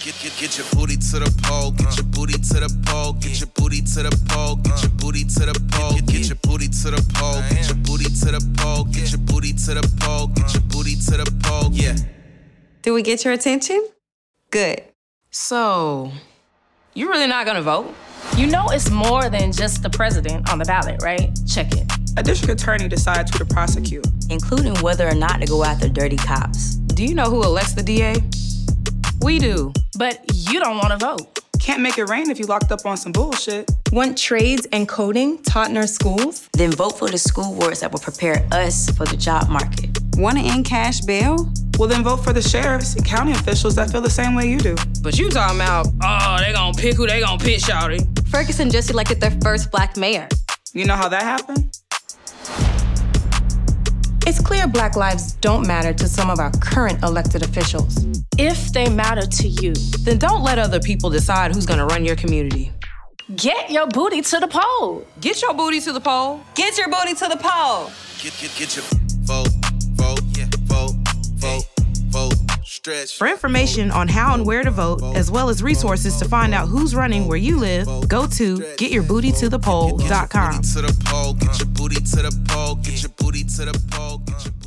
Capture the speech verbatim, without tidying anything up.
Get, get, get your booty to the pole. Get your booty to the pole. Get your booty to the pole. Get your booty to the pole. Get, get your booty to the pole. Get your booty to the pole. Get your booty to the pole. Get your booty to the pole. Yeah. Did we get your attention? Good. So, you really not gonna vote? You know it's more than just the president on the ballot, right? Check it. A district attorney decides who to prosecute, including whether or not to go after dirty cops. Do you know who elects the D A? We do. But you don't want to vote. Can't make it rain if you locked up on some bullshit. Want trades and coding taught in our schools? Then vote for the school boards that will prepare us for the job market. Want to end cash bail? Well, then vote for the sheriffs and county officials that feel the same way you do. But you talking about, oh, they gonna pick who they gonna pick, shawty. Ferguson just elected their first black mayor. You know how that happened? It's clear Black lives don't matter to some of our current elected officials. If they matter to you, then don't let other people decide who's gonna run your community. Get your booty to the poll. Get your booty to the poll. Get your booty to the poll. Get, get, get your vote, vote, yeah, vote, vote, vote, stretch. For information on how and where to vote, as well as resources to find out who's running where you live, go to get your booty to the poll dot com. Get your booty to the poll, get your booty to the poll, get your booty to the poll, get your